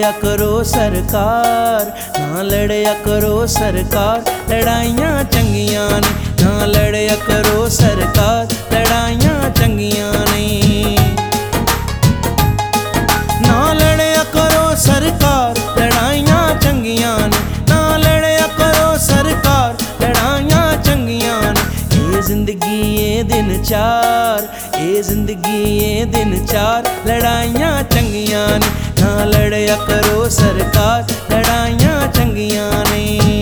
लड़िया करो सरकार, ना लड़िया करो सरकार, लड़ाइयाँ चंगियां ने। ना लड़िया करो सरकार, लड़ाइयाँ चंगियां ने। ना लड़िया करो सरकार, लड़ाइयाँ चंगियां ने। ना लड़िया करो सरकार, लड़ाइयाँ चंगियां ने। ये जिंदगी ये दिन चार, ये जिंदगी ये दिन चार, लड़ाइयाँ चंगियां ने। ना लड़िया करो सरकार, लड़ाइयाँ चंगियां ने।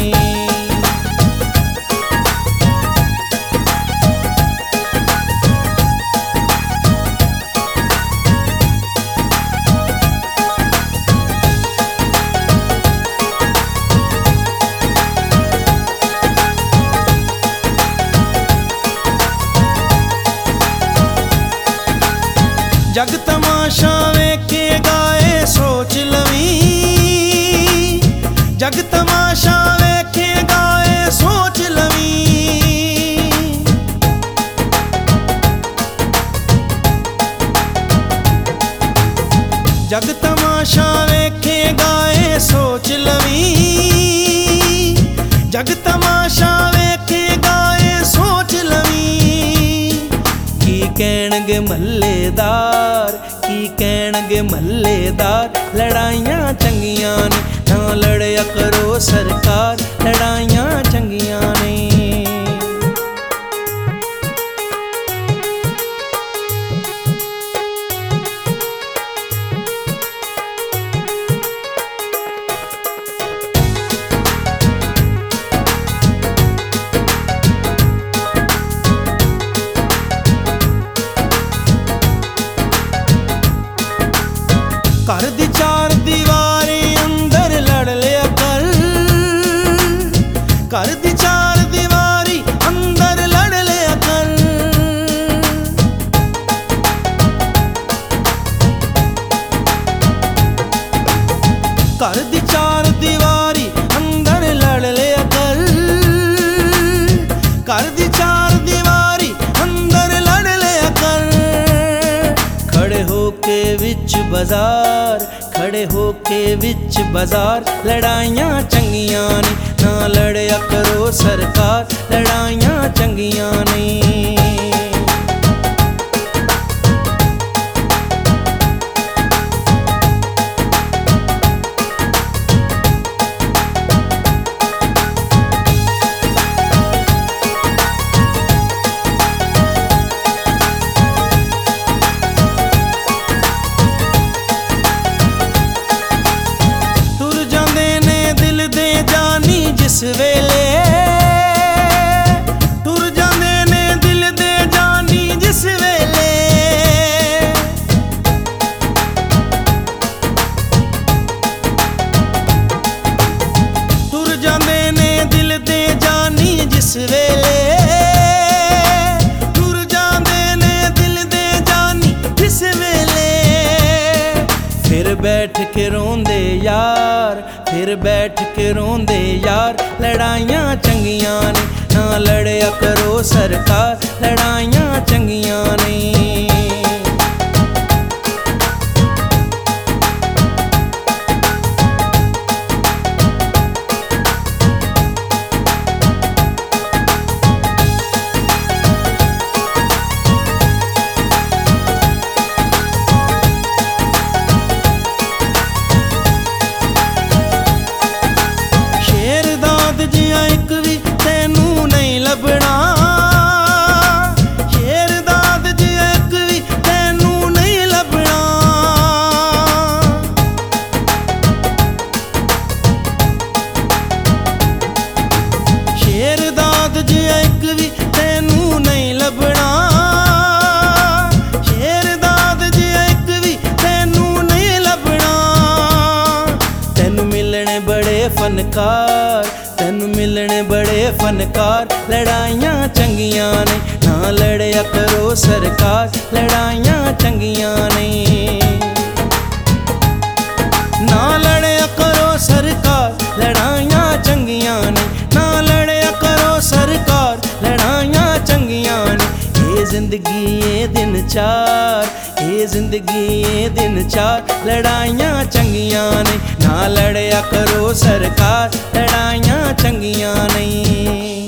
जग तमाशा वेखे गाए सोच लवी, जग तमाशा वेखे गाए सोच लवी। जग तमाशा वेखे गाए सोच लवी, जग तमाशा वेखे गाए सोच लवी। की कहणगे मल्लेदार, की कहणगे मल्लेदार, लड़ाइयाँ चंगियां ने। ना लड़िया करो सरकार, लड़ाइयाँ चंगियां ने। कर दी चार दीवारें अंदर लड़ लिया कर, कर दी चार दीवारी अंदर लड़ लिया कर। कर दी चार दीवारी अंदर लड़ लिया कर, कर दी चार दीवारी अंदर लड़ लिया कर। खड़े होके विच बाजार, खड़े होके विच बाजार, लड़ाइयाँ चंगियां ने। ना लड़िया करो सरकार, लड़ाइयाँ चंगियां ने। जिस वेले टुर जांदे ने दिल दे जानी, जिस वेले टुर जांदे ने दिल दे जानी, जिस वेले टुर जांदे ने दिल दे जानी, जिस वेले। फिर बैठ के रोंदे यार, फिर बैठ के रोंदे यार, लड़ाइयाँ चंगियां ने। ना लड़िया करो सरकार, लड़ाइयाँ चंगियां ने। एक भी तेनू नहीं लभना, शेरदाद जी एक भी तेनू नहीं लभना। शेरदाद जी एक भी तेनू नहीं लभना, शेरदाद जी एक भी तेनू नहीं लभना। तेनू मिलने बड़े फनकार, तेनू मिलने बड़े फनकार, लड़ाइयाँ चंगियां ने। ना लड़िया करो सरकार, लड़ाइयाँ चंगियां ने। ना लड़िया करो सरकार, लड़ाइयाँ चंगियां ने। ना लड़िया करो सरकार, लड़ाइयाँ चंगियां ने। ये जिंदगी ये दिन चार, ये जिंदगी ये दिन चार, लड़ाइयाँ चंगियाँ नहीं, ना लड़या करो सरकार, लड़ाइयाँ चंगियाँ नहीं।